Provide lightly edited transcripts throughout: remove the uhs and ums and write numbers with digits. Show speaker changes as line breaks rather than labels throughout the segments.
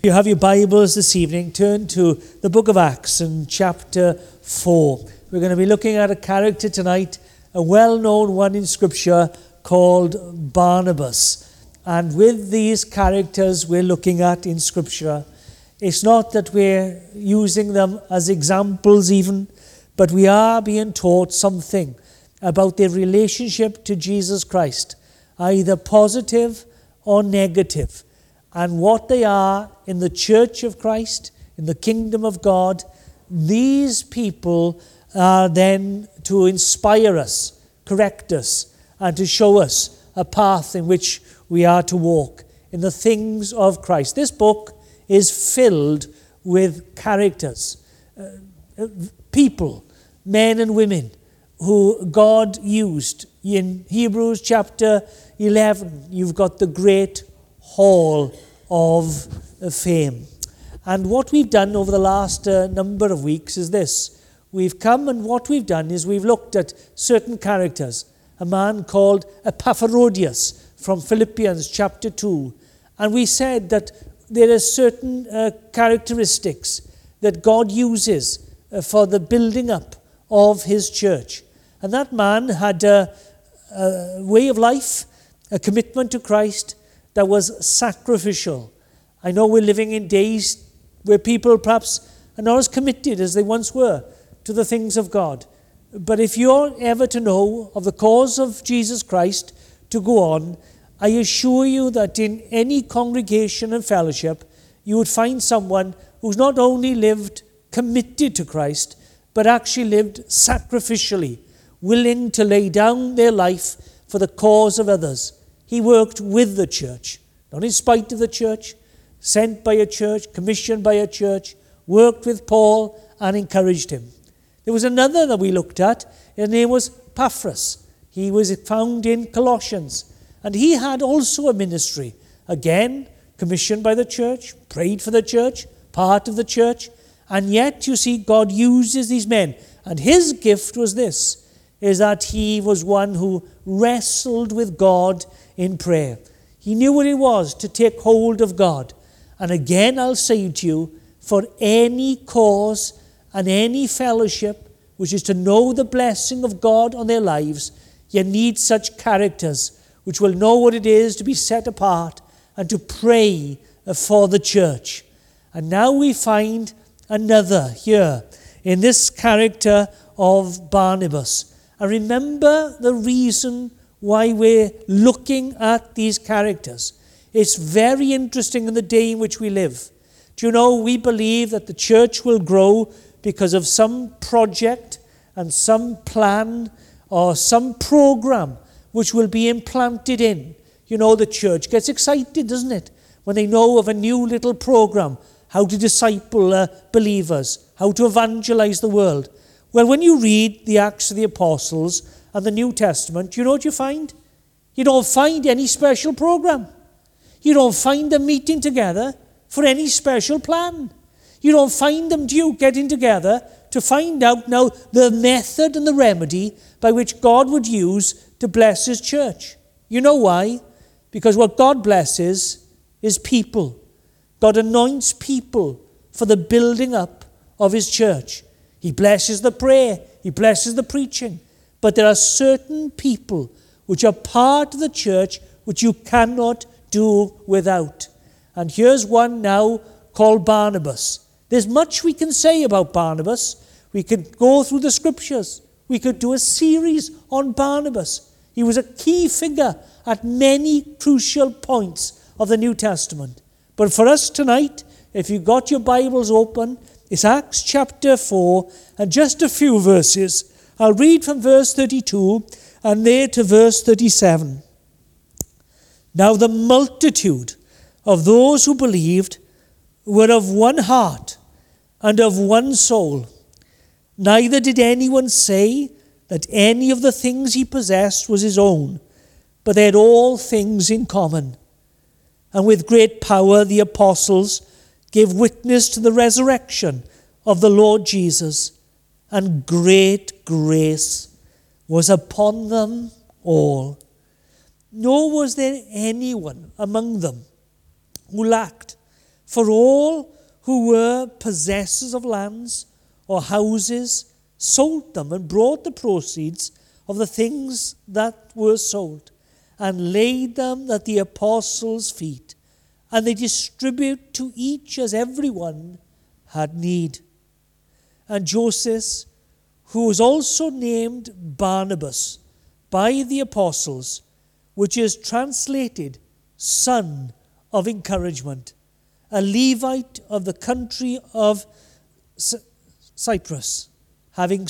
If you have your Bibles this evening, turn to the book of Acts in chapter 4. We're going to be looking at a character tonight, a well-known one in Scripture called Barnabas. And with these characters we're looking at in Scripture, it's not that we're using them as examples even, but we are being taught something about their relationship to Jesus Christ, either positive or negative, and what they are in the church of Christ, in the kingdom of God. These people are then to inspire us, correct us, and to show us a path in which we are to walk in the things of Christ. This book is filled with characters, people, men and women, who God used. In Hebrews chapter 11, you've got the great hall of fame. And what we've done over the last number of weeks is this. We've come, and what we've done is we've looked at certain characters. A man called Epaphroditus from Philippians chapter 2. And we said that there are certain characteristics that God uses for the building up of his church. And that man had a way of life, a commitment to Christ that was sacrificial. I know we're living in days where people perhaps are not as committed as they once were to the things of God. But if you're ever to know of the cause of Jesus Christ to go on, I assure you that in any congregation and fellowship, you would find someone who's not only lived committed to Christ, but actually lived sacrificially, willing to lay down their life for the cause of others. He worked with the church, not in spite of the church, sent by a church, commissioned by a church, worked with Paul and encouraged him. There was another that we looked at. His name was Epaphras. He was found in Colossians. And he had also a ministry. Again, commissioned by the church, prayed for the church, part of the church. And yet, you see, God uses these men. And his gift was this, is that he was one who wrestled with God in prayer. He knew what it was to take hold of God. And again, I'll say to you, for any cause and any fellowship, which is to know the blessing of God on their lives, you need such characters which will know what it is to be set apart and to pray for the church. And now we find another here in this character of Barnabas. And remember the reason why we're looking at these characters. It's very interesting in the day in which we live. Do you know, we believe that the church will grow because of some project and some plan or some program which will be implanted in. You know, the church gets excited, doesn't it, when they know of a new little program, how to disciple believers, how to evangelize the world. Well, when you read the Acts of the Apostles and the New Testament, do you know what you find? You don't find any special program. You don't find them meeting together for any special plan. You don't find them getting together to find out now the method and the remedy by which God would use to bless his church. You know why? Because what God blesses is people. God anoints people for the building up of his church. He blesses the prayer. He blesses the preaching. But there are certain people which are part of the church which you cannot do without. And here's one now called Barnabas. There's much we can say about Barnabas. We could go through the scriptures. We could do a series on Barnabas. He was a key figure at many crucial points of the New Testament. But for us tonight, if you've got your Bibles open, it's Acts chapter 4 and just a few verses. I'll read from verse 32 and there to verse 37. Now the multitude of those who believed were of one heart and of one soul. Neither did anyone say that any of the things he possessed was his own, but they had all things in common. And with great power the apostles gave witness to the resurrection of the Lord Jesus, and great grace was upon them all. Nor was there anyone among them who lacked, For all who were possessors of lands or houses sold them and brought the proceeds of the things that were sold and laid them at the apostles' feet, and they distribute to each as everyone had need. And Joseph, who was also named Barnabas by the apostles, which is translated son of encouragement, a Levite of the country of Cyprus, having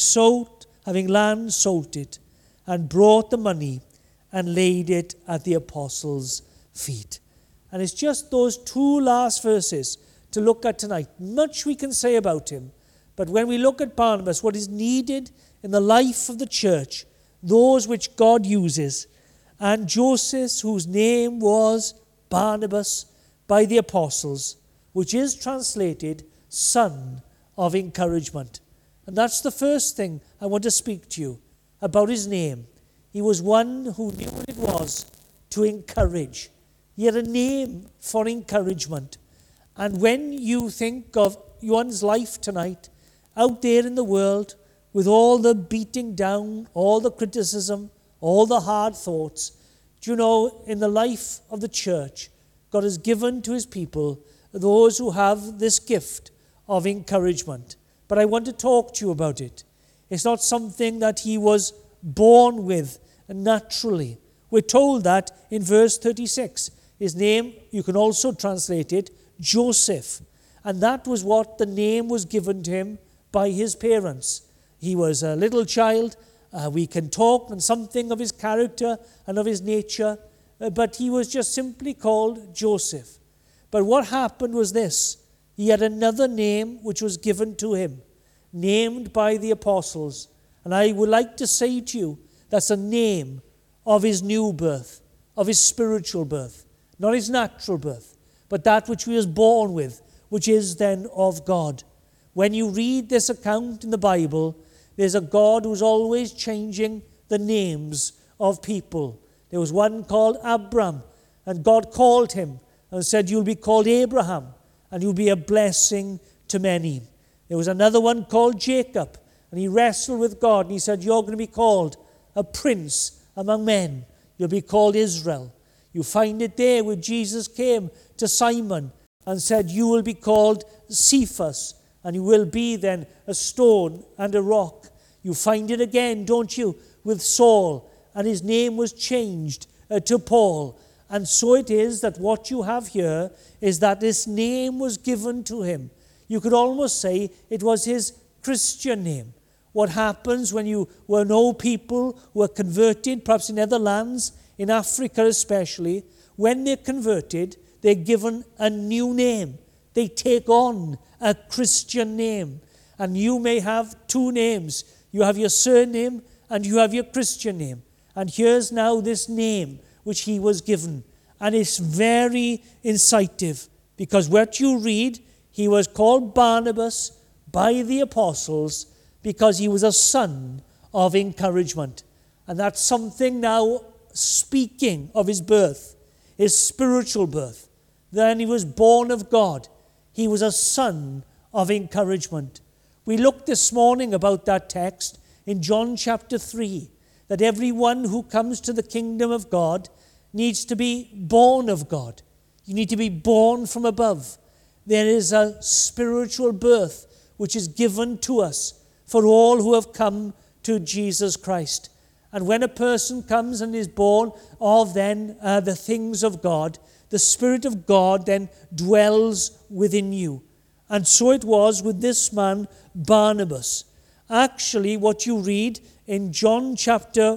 land, sold it, and brought the money and laid it at the apostles' feet. And it's just those two last verses to look at tonight. Much we can say about him, but when we look at Barnabas, what is needed in the life of the church, those which God uses, and Joseph, whose name was Barnabas by the apostles, which is translated son of encouragement. And that's the first thing I want to speak to you about his name. He was one who knew what it was to encourage. He had a name for encouragement. And when you think of one's life tonight, out there in the world, with all the beating down, all the criticism, all the hard thoughts, do you know, in the life of the church, God has given to his people those who have this gift of encouragement. But I want to talk to you about it. It's not something that he was born with naturally. We're told that in verse 36. His name, you can also translate it, Joseph. And that was what the name was given to him by his parents. He was a little child. We can talk on something of his character and of his nature, but he was just simply called Joseph. But what happened was this. He had another name which was given to him, named by the apostles. And I would like to say to you, that's a name of his new birth, of his spiritual birth, not his natural birth, but that which he was born with, which is then of God. When you read this account in the Bible, there's a God who's always changing the names of people. There was one called Abram, and God called him and said, you'll be called Abraham, and you'll be a blessing to many. There was another one called Jacob, and he wrestled with God, and he said, you're going to be called a prince among men. You'll be called Israel. You find it there where Jesus came to Simon and said, you will be called Cephas, and you will be then a stone and a rock. You find it again, don't you, with Saul, and his name was changed to Paul. And so it is that what you have here is that this name was given to him. You could almost say it was his Christian name. What happens when you know people who are converted, perhaps in other lands, in Africa especially, when they're converted, they're given a new name. They take on a Christian name. And you may have two names. You have your surname and you have your Christian name. And here's now this name which he was given. And it's very incisive, because what you read, he was called Barnabas by the apostles because he was a son of encouragement. And that's something now, speaking of his birth, his spiritual birth. Then he was born of God. He was a son of encouragement. We looked this morning about that text in John chapter 3, that everyone who comes to the kingdom of God needs to be born of God. You need to be born from above. There is a spiritual birth which is given to us for all who have come to Jesus Christ. And when a person comes and is born of then the things of God, the Spirit of God then dwells within you. And so it was with this man, Barnabas. Actually, what you read in John chapter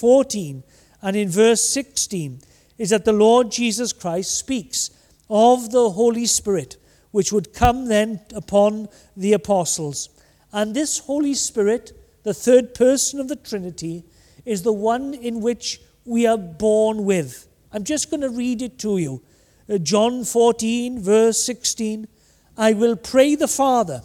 14 and in verse 16 is that the Lord Jesus Christ speaks of the Holy Spirit, which would come then upon the apostles. And this Holy Spirit, the third person of the Trinity, is the one in which we are born with. I'm just going to read it to you. John 14, verse 16. I will pray the Father,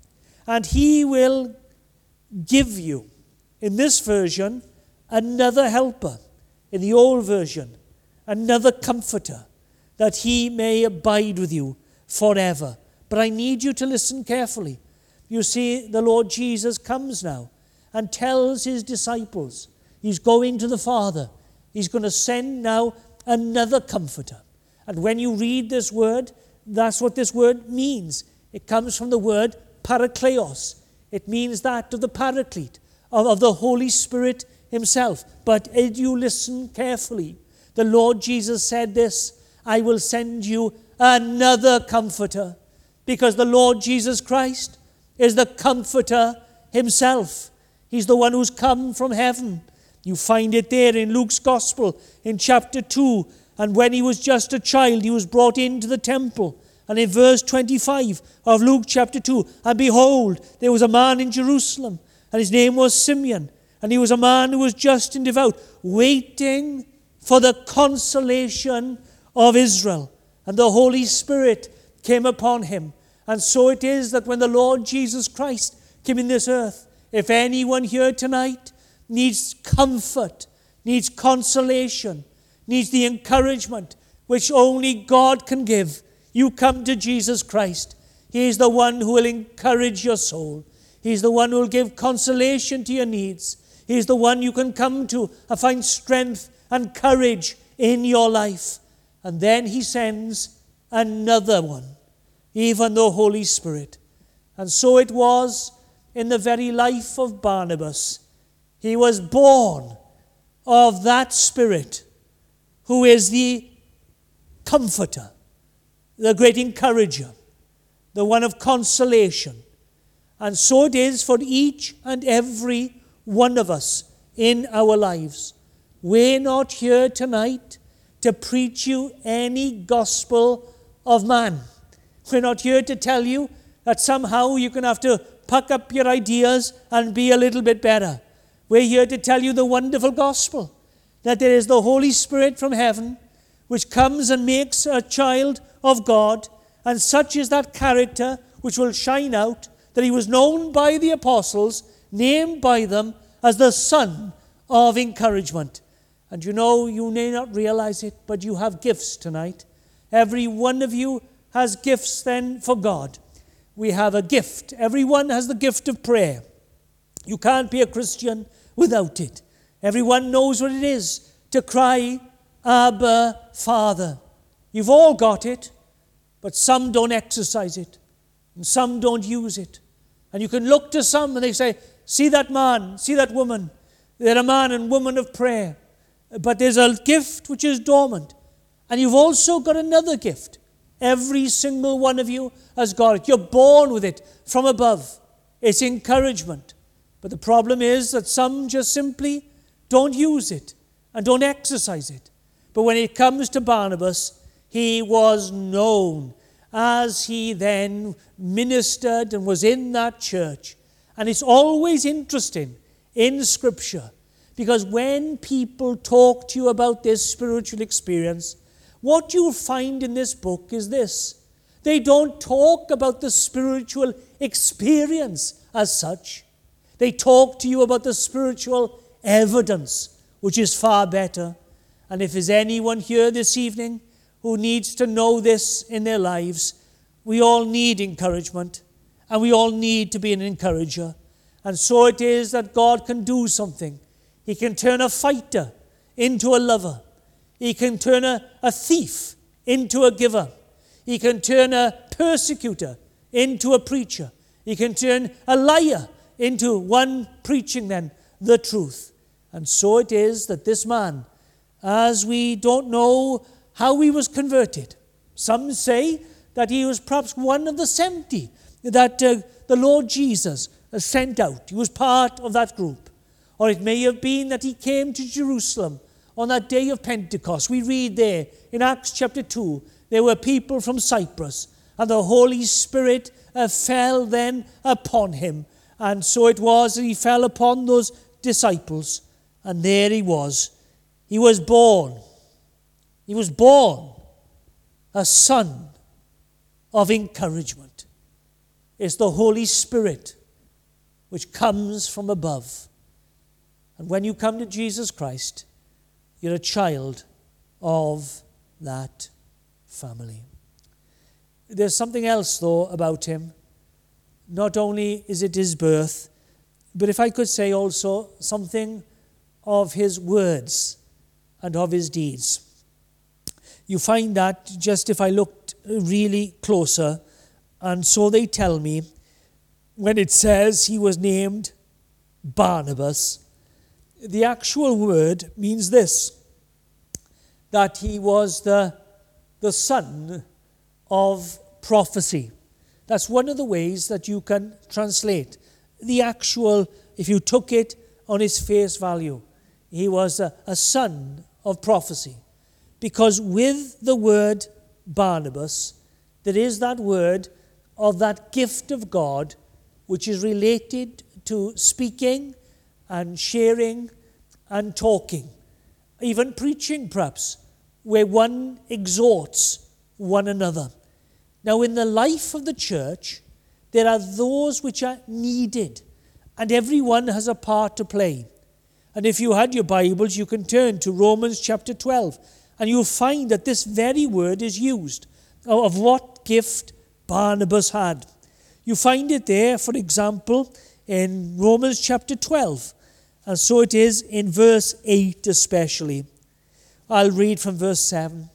and he will give you, in this version, another helper. In the old version, another comforter, that he may abide with you forever. But I need you to listen carefully. You see, the Lord Jesus comes now and tells his disciples he's going to the Father. He's going to send now another comforter. And when you read this word, that's what this word means. It comes from the word parakleos. It means that of the paraclete, of the Holy Spirit himself. But as you listen carefully, the Lord Jesus said this, I will send you another comforter, because the Lord Jesus Christ is the comforter himself. He's the one who's come from heaven. You find it there in Luke's Gospel in chapter 2. And when he was just a child, he was brought into the temple. And in verse 25 of Luke chapter 2, and behold, there was a man in Jerusalem, and his name was Simeon. And he was a man who was just and devout, waiting for the consolation of Israel. And the Holy Spirit came upon him. And so it is that when the Lord Jesus Christ came in this earth, if anyone here tonight needs comfort, needs consolation, needs the encouragement which only God can give, you come to Jesus Christ. He is the one who will encourage your soul. He is the one who will give consolation to your needs. He is the one you can come to and find strength and courage in your life. And then he sends another one, even the Holy Spirit. And so it was in the very life of Barnabas. He was born of that Spirit who is the comforter, the great encourager, the one of consolation. And so it is for each and every one of us in our lives. We're not here tonight to preach you any gospel of man. We're not here to tell you that somehow you're going to have to pack up your ideas and be a little bit better. We're here to tell you the wonderful gospel, that there is the Holy Spirit from heaven which comes and makes a child of God, and such is that character which will shine out, that he was known by the apostles, named by them as the Son of Encouragement. And you may not realize it, but you have gifts tonight. Every one of you has gifts then for God. We have a gift. Everyone has the gift of prayer. You can't be a Christian without it. Everyone knows what it is to cry, Abba, Father. You've all got it, but some don't exercise it, and some don't use it. And you can look to some and they say, see that man, see that woman. They're a man and woman of prayer. But there's a gift which is dormant. And you've also got another gift. Every single one of you has got it. You're born with it from above. It's encouragement. But the problem is that some just simply don't use it and don't exercise it. But when it comes to Barnabas, he was known as he then ministered and was in that church. And it's always interesting in Scripture, because when people talk to you about this spiritual experience, what you'll find in this book is this. They don't talk about the spiritual experience as such. They talk to you about the spiritual evidence, which is far better. And if there's anyone here this evening who needs to know this in their lives, we all need encouragement, and we all need to be an encourager. And so it is that God can do something. He can turn a fighter into a lover. He can turn a thief into a giver. He can turn a persecutor into a preacher. He can turn a liar into one preaching then the truth. And so it is that this man, as we don't know how he was converted, some say that he was perhaps one of the 70 that the Lord Jesus sent out. He was part of that group. Or it may have been that he came to Jerusalem on that day of Pentecost. We read there in Acts chapter 2, there were people from Cyprus, and the Holy Spirit fell then upon him. And so it was that he fell upon those disciples, and there he was. He was born. He was born a son of encouragement. It's the Holy Spirit which comes from above. And when you come to Jesus Christ, you're a child of that family. There's something else, though, about him. Not only is it his birth, but if I could say also something of his words and of his deeds. You find that just if I looked really closer, and so they tell me, when it says he was named Barnabas, the actual word means this, that he was the son of prophecy. That's one of the ways that you can translate the actual, if you took it on its face value. He was a son of prophecy. Because with the word Barnabas, there is that word of that gift of God which is related to speaking and sharing and talking, even preaching perhaps, where one exhorts one another. Now, in the life of the church, there are those which are needed, and everyone has a part to play. And if you had your Bibles, you can turn to Romans chapter 12, and you'll find that this very word is used of what gift Barnabas had. You find it there, for example, in Romans chapter 12, and so it is in verse 8 especially. I'll read from verse 7.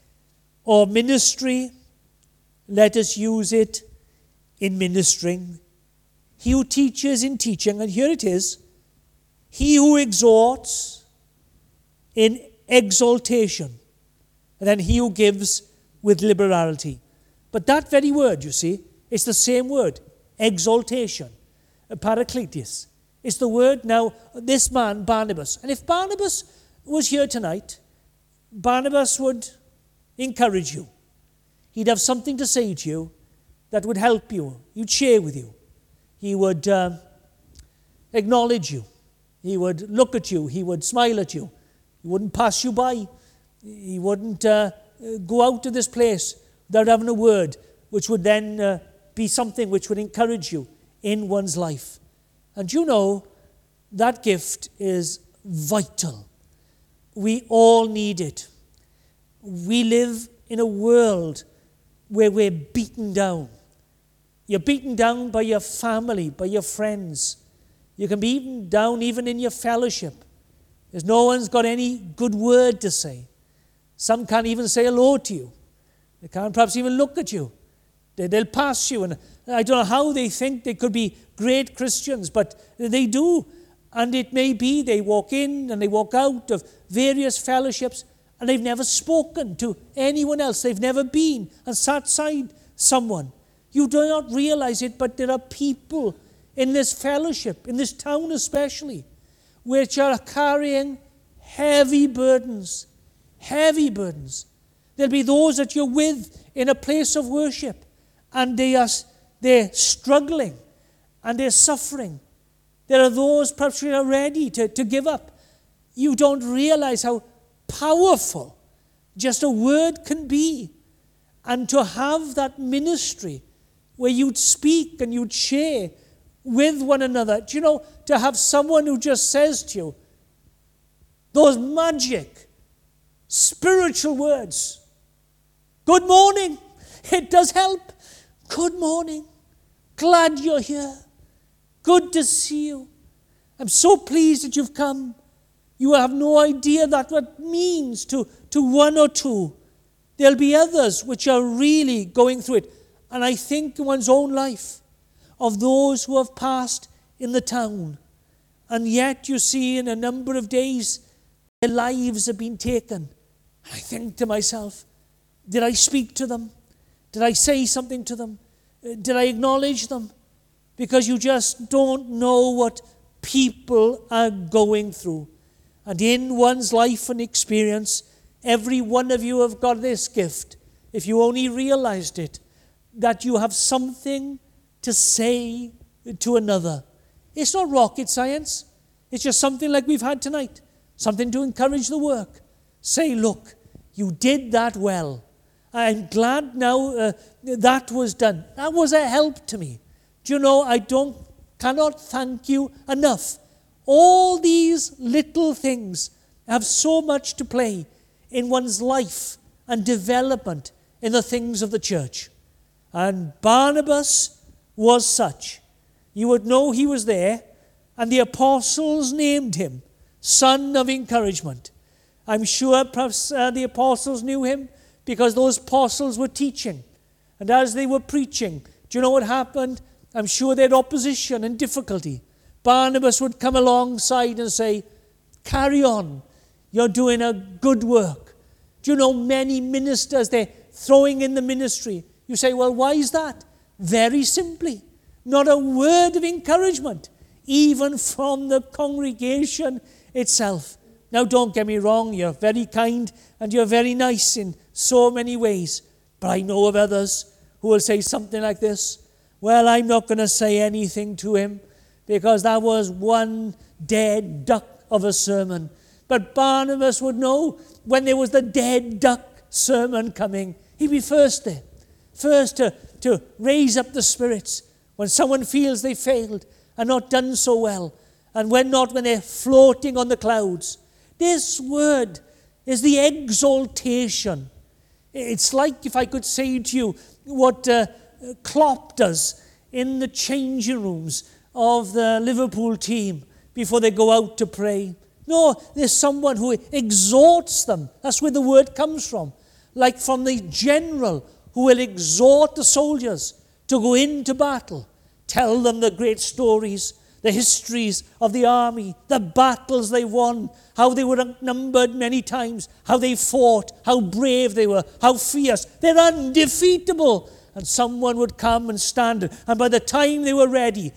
Or ministry, let us use it in ministering. He who teaches in teaching, and here it is, he who exhorts in exaltation, and then he who gives with liberality. But that very word, you see, it's the same word, exaltation, parakletos. It's the word now, this man, Barnabas. And if Barnabas was here tonight, Barnabas would encourage you. He'd have something to say to you that would help you. He'd share with you. He would acknowledge you. He would look at you. He would smile at you. He wouldn't pass you by. He wouldn't go out of this place without having a word which would then be something which would encourage you in one's life. And you know, that gift is vital. We all need it. We live in a world where we're beaten down. You're beaten down by your family, by your friends. You can be beaten down even in your fellowship. There's no one's got any good word to say. Some can't even say hello to you. They can't perhaps even look at you. They'll pass you, and I don't know how they think they could be great Christians, but they do. And it may be they walk in and they walk out of various fellowships, and they've never spoken to anyone else. They've never been and sat beside someone. You do not realize it, but there are people in this fellowship, in this town especially, which are carrying heavy burdens. Heavy burdens. There'll be those that you're with in a place of worship, and they're struggling and they're suffering. There are those perhaps who are ready to give up. You don't realize how powerful just a word can be. And to have that ministry where you'd speak and you'd share with one another. Do you know, to have someone who just says to you those magic spiritual words, good morning, it does help. Good morning. Glad you're here. Good to see you. I'm so pleased that you've come. You have no idea that what it means to one or two. There'll be others which are really going through it. And I think in one's own life of those who have passed in the town. And yet you see in a number of days their lives have been taken. And I think to myself, did I speak to them? Did I say something to them? Did I acknowledge them? Because you just don't know what people are going through. And in one's life and experience, every one of you have got this gift, if you only realized it, that you have something to say to another. It's not rocket science. It's just something like we've had tonight. Something to encourage the work. Say, look, you did that well. I'm glad now that was done. That was a help to me. Do you know, cannot thank you enough. All these little things have so much to play in one's life and development in the things of the church. And Barnabas was such. You would know he was there, and the apostles named him Son of Encouragement. I'm sure perhaps the apostles knew him because those apostles were teaching. And as they were preaching, do you know what happened? I'm sure they had opposition and difficulty. Barnabas would come alongside and say, carry on. You're doing a good work. Do you know many ministers, they're throwing in the ministry. You say, well, why is that? Very simply, not a word of encouragement, even from the congregation itself. Now, don't get me wrong, you're very kind and you're very nice in so many ways. But I know of others who will say something like this. Well, I'm not going to say anything to him because that was one dead duck of a sermon. But Barnabas would know when there was the dead duck sermon coming, he'd be first there. First to raise up the spirits when someone feels they failed and not done so well. And when they're floating on the clouds. This word is the exaltation. It's like if I could say to you what Klopp does in the changing rooms of the Liverpool team before they go out to pray. No, there's someone who exhorts them. That's where the word comes from. Like from the general who will exhort the soldiers to go into battle. Tell them the great stories, the histories of the army, the battles they won, how they were outnumbered many times, how they fought, how brave they were, how fierce. They're undefeatable. And someone would come and stand, and by the time they were ready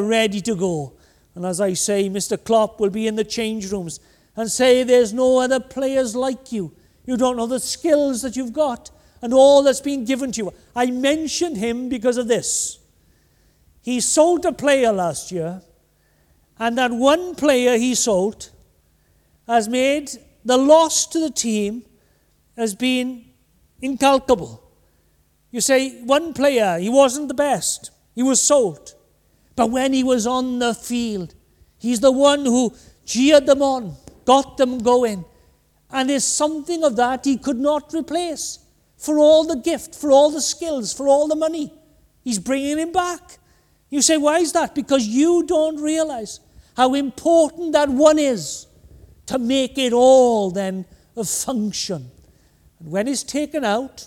to go. And as I say, Mr. Klopp will be in the change rooms and say, there's no other players like you. You don't know the skills that you've got and all that's been given to you. I mention him because of this. He sold a player last year, and that one player he sold has made the loss to the team has been incalculable. You say, one player, he wasn't the best. He was sold. But when he was on the field, he's the one who cheered them on, got them going. And there's something of that he could not replace. For all the gift, for all the skills, for all the money, he's bringing him back. You say, why is that? Because you don't realize how important that one is to make it all then function. And when it's taken out,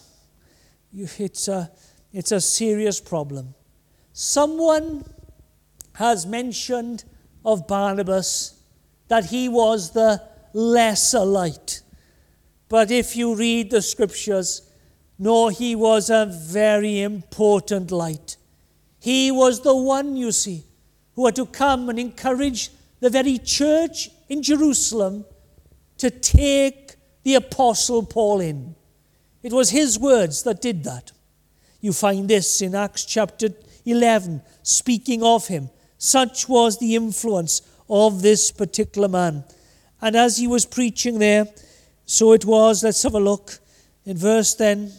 it's a serious problem. Someone has mentioned of Barnabas that he was the lesser light. But if you read the scriptures, no, he was a very important light. He was the one, you see, who had to come and encourage the very church in Jerusalem to take the Apostle Paul in. It was his words that did that. You find this in Acts chapter 11, speaking of him. Such was the influence of this particular man. And as he was preaching there, so it was, let's have a look, in verse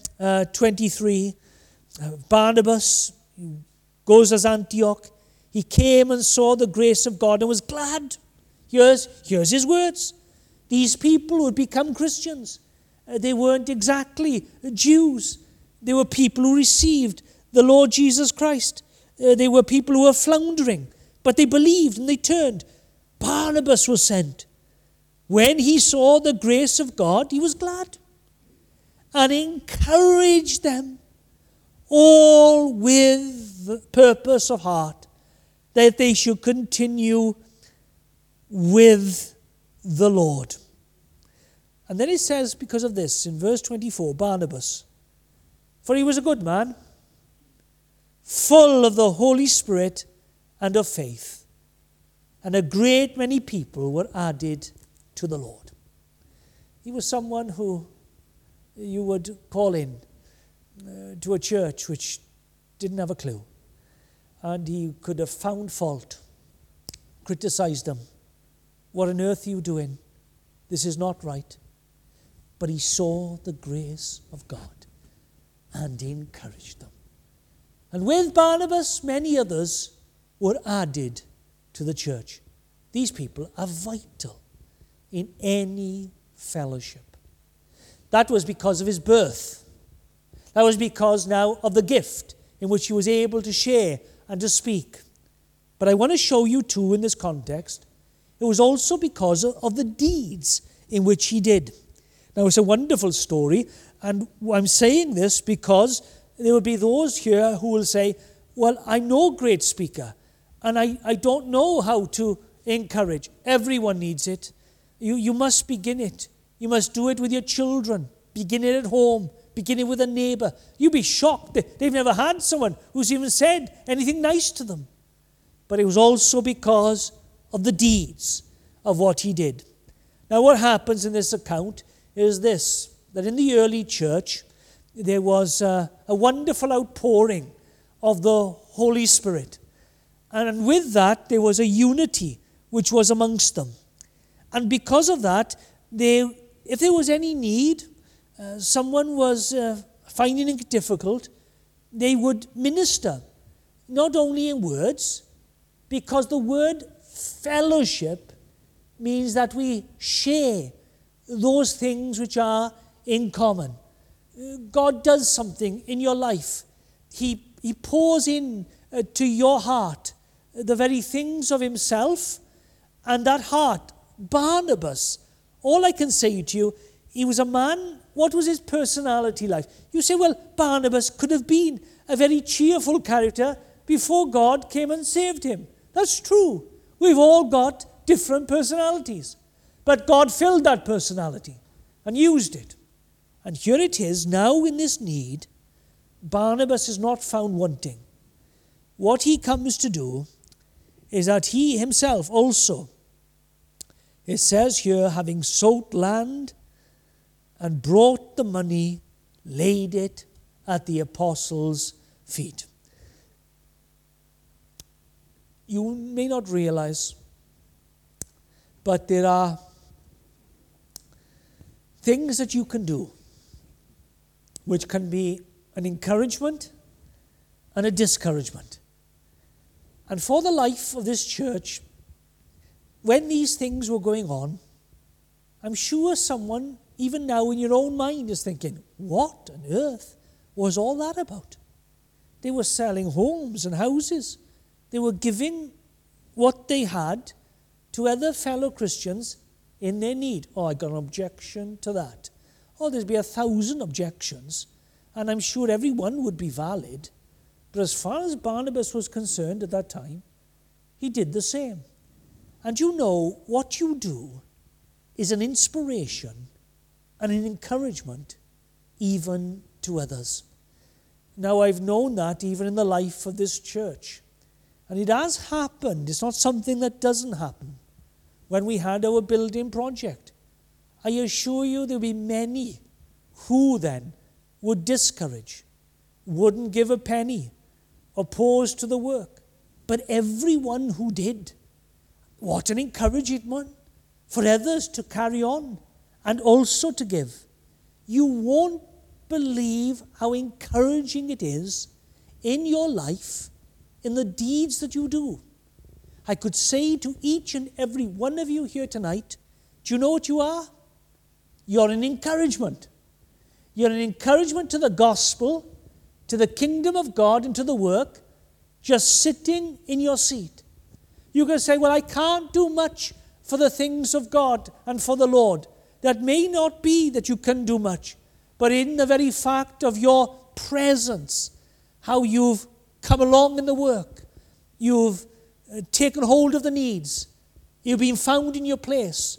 23, Barnabas goes as Antioch. He came and saw the grace of God and was glad. Here's his words. These people who had become Christians, they weren't exactly Jews. They were people who received the Lord Jesus Christ. They were people who were floundering, but they believed and they turned. Barnabas was sent. When he saw the grace of God, he was glad and encouraged them, all with the purpose of heart, that they should continue with the Lord. And then it says, because of this, in verse 24, Barnabas, for he was a good man, full of the Holy Spirit and of faith, and a great many people were added to the Lord. He was someone who you would call in to a church which didn't have a clue. And he could have found fault, criticized them. What on earth are you doing? This is not right. But he saw the grace of God and he encouraged them. And with Barnabas, many others were added to the church. These people are vital in any fellowship. That was because of his birth. That was because now of the gift in which he was able to share and to speak. But I want to show you too in this context, it was also because of the deeds in which he did. Now it's a wonderful story, and I'm saying this because there will be those here who will say, well, I'm no great speaker, and I don't know how to encourage. Everyone needs it. You must begin it. You must do it with your children. Begin it at home. Begin it with a neighbor. You'd be shocked. They've never had someone who's even said anything nice to them. But it was also because of the deeds of what he did. Now what happens in this account is this, that in the early church there was a wonderful outpouring of the Holy Spirit. And with that there was a unity which was amongst them. And because of that, if there was any need, someone was finding it difficult, they would minister, not only in words, because the word fellowship means that we share those things which are in common. God does something in your life. He pours in to your heart the very things of himself, and that heart, Barnabas, all I can say to you, he was a man. What was his personality like? You say, well, Barnabas could have been a very cheerful character before God came and saved him. That's true. We've all got different personalities. But God filled that personality and used it. And here it is, now in this need, Barnabas is not found wanting. What he comes to do is that he himself also, it says here, having sought land and brought the money, laid it at the apostles' feet. You may not realize, but there are things that you can do which can be an encouragement and a discouragement. And for the life of this church, when these things were going on, I'm sure someone, even now in your own mind, is thinking, what on earth was all that about? They were selling homes and houses. They were giving what they had to other fellow Christians in their need. Oh, I got an objection to that. Oh, there'd be 1,000 objections, and I'm sure every one would be valid. But as far as Barnabas was concerned at that time, he did the same. And you know, what you do is an inspiration and an encouragement even to others. Now, I've known that even in the life of this church. And it has happened. It's not something that doesn't happen. When we had our building project, I assure you there'll be many who then would discourage, wouldn't give a penny, opposed to the work. But everyone who did, what an encouragement for others to carry on and also to give. You won't believe how encouraging it is in your life, in the deeds that you do. I could say to each and every one of you here tonight, do you know what you are? You're an encouragement. You're an encouragement to the gospel, to the kingdom of God, and to the work, just sitting in your seat. You can say, well, I can't do much for the things of God and for the Lord. That may not be that you can do much, but in the very fact of your presence, how you've come along in the work, you've taken hold of the needs, you've been found in your place.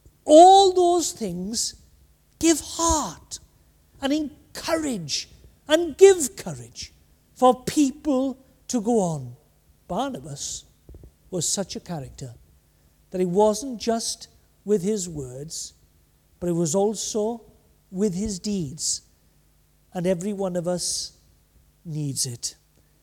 All those things give heart and encourage and give courage for people to go on. Barnabas was such a character that it wasn't just with his words, but it was also with his deeds. And every one of us needs it.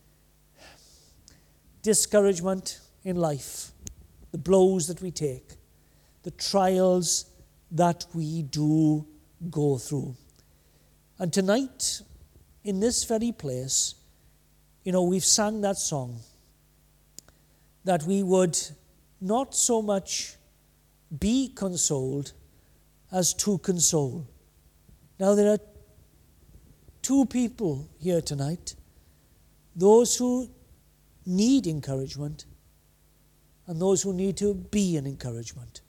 Discouragement in life, the blows that we take, the trials that we do go through. And tonight, in this very place, we've sung that song, that we would not so much be consoled as to console. Now, there are two people here tonight those who need encouragement and those who need to be an encouragement.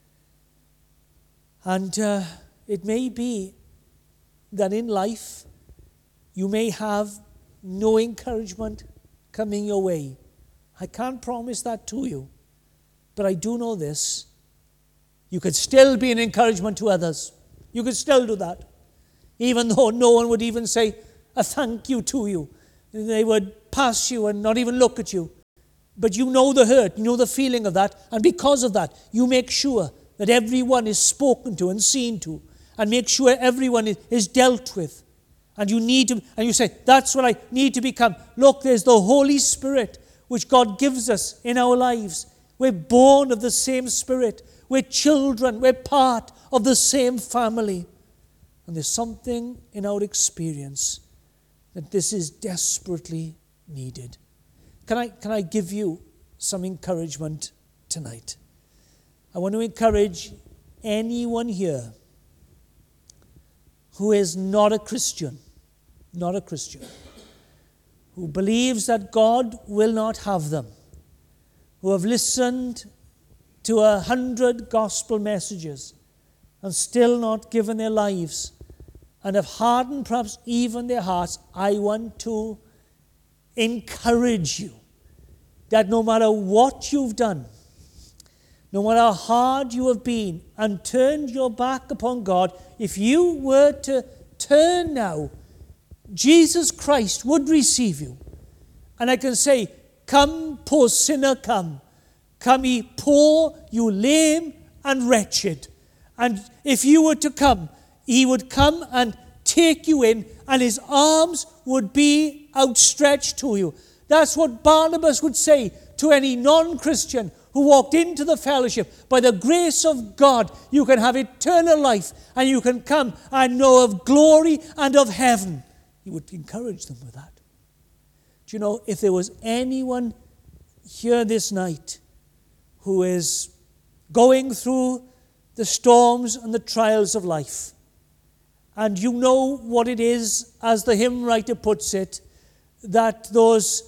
And it may be that in life you may have no encouragement coming your way. I can't promise that to you, but I do know this. You could still be an encouragement to others. You could still do that, even though no one would even say a thank you to you. They would pass you and not even look at you. But you know the hurt, you know the feeling of that, and because of that, you make sure that everyone is spoken to and seen to, and make sure everyone is dealt with. And you need to, and you say, that's what I need to become. Look, there's the Holy Spirit, which God gives us in our lives. We're born of the same Spirit. We're children. We're part of the same family. And there's something in our experience that this is desperately needed. Can I give you some encouragement tonight? I want to encourage anyone here who is not a Christian, who believes that God will not have them, who have listened to 100 gospel messages and still not given their lives and have hardened perhaps even their hearts. I want to encourage you that no matter what you've done, no matter how hard you have been and turned your back upon God, if you were to turn now, Jesus Christ would receive you. And I can say, come, poor sinner, come. Come, ye poor, you lame and wretched. And if you were to come, he would come and take you in, and his arms would be outstretched to you. That's what Barnabas would say to any non-Christian who walked into the fellowship. By the grace of God, you can have eternal life, and you can come and know of glory and of heaven. He would encourage them with that. Do you know, if there was anyone here this night who is going through the storms and the trials of life, and you know what it is, as the hymn writer puts it, that those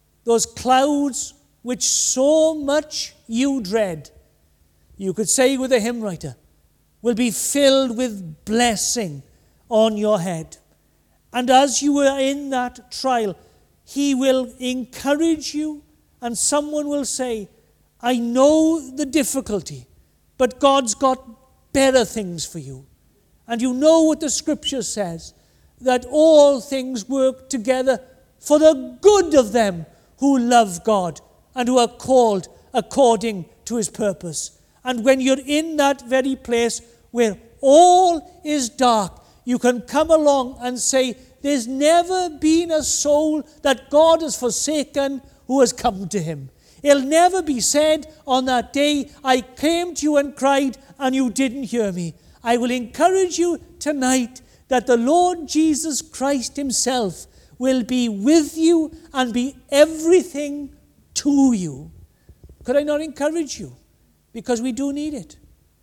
clouds which so much you dread, you could say with the hymn writer, will be filled with blessing on your head. And as you are in that trial, he will encourage you, and someone will say, I know the difficulty, but God's got better things for you. And you know what the scripture says, that all things work together for the good of them who love God and who are called according to his purpose. And when you're in that very place where all is dark, you can come along and say, there's never been a soul that God has forsaken who has come to him. It'll never be said on that day, I came to you and cried and you didn't hear me. I will encourage you tonight that the Lord Jesus Christ himself will be with you and be everything to you. Could I not encourage you? Because we do need it.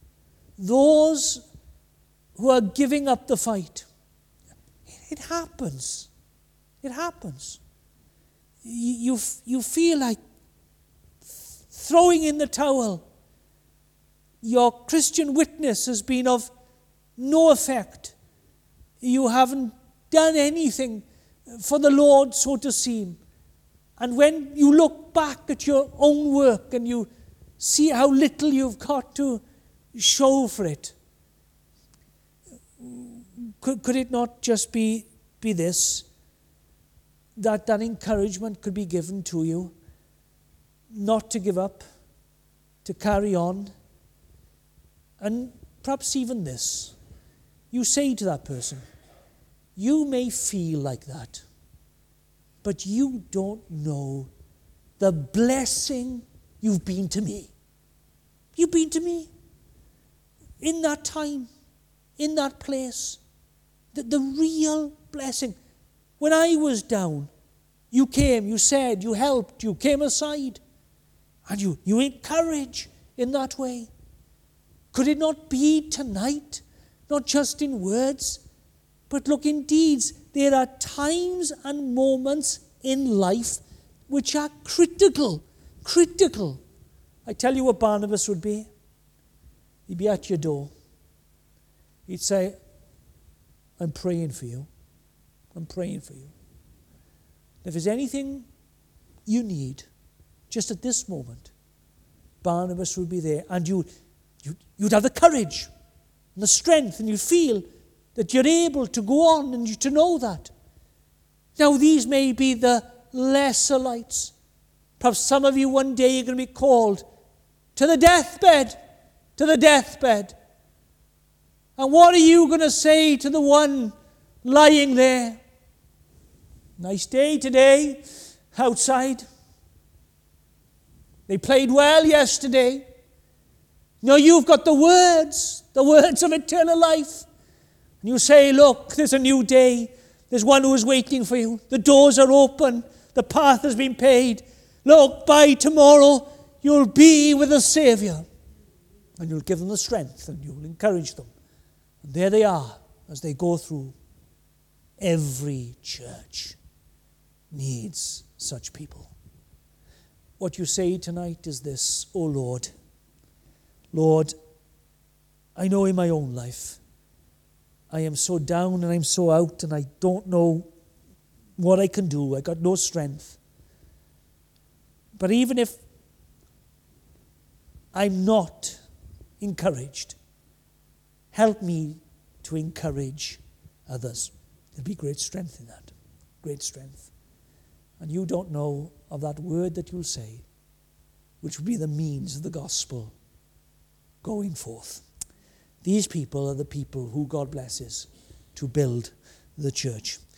Those who are giving up the fight, it happens. It happens. You feel like throwing in the towel. Your Christian witness has been of no effect. You haven't done anything for the Lord, so to seem. And when you look back at your own work and you see how little you've got to show for it, could it not just be this, that encouragement could be given to you, not to give up, to carry on? And perhaps even this, you say to that person, you may feel like that, but you don't know the blessing you've been to me. You've been to me in that time, in that place. The real blessing. When I was down, you came, you said, you helped, you came aside, and you encourage in that way. Could it not be tonight, not just in words, but look in deeds? There are times and moments in life which are critical. Critical. I tell you what Barnabas would be. He'd be at your door. He'd say, I'm praying for you. I'm praying for you. If there's anything you need, just at this moment, Barnabas would be there, and you'd have the courage and the strength, and you'd feel that you're able to go on and to know that. Now, these may be the lesser lights. Perhaps some of you one day are going to be called to the deathbed, to the deathbed. And what are you going to say to the one lying there? Nice day today, outside. They played well yesterday. No, you've got the words of eternal life. And you say, look, there's a new day. There's one who is waiting for you. The doors are open. The path has been paved. Look, by tomorrow, you'll be with the Saviour. And you'll give them the strength and you'll encourage them. And there they are as they go through. Every church needs such people. What you say tonight is this: oh Lord, Lord, I know in my own life I am so down and I'm so out and I don't know what I can do. I got no strength. But even if I'm not encouraged, help me to encourage others. There'll be great strength in that. Great strength. And you don't know of that word that you'll say, which will be the means of the gospel going forth. These people are the people who God blesses to build the church.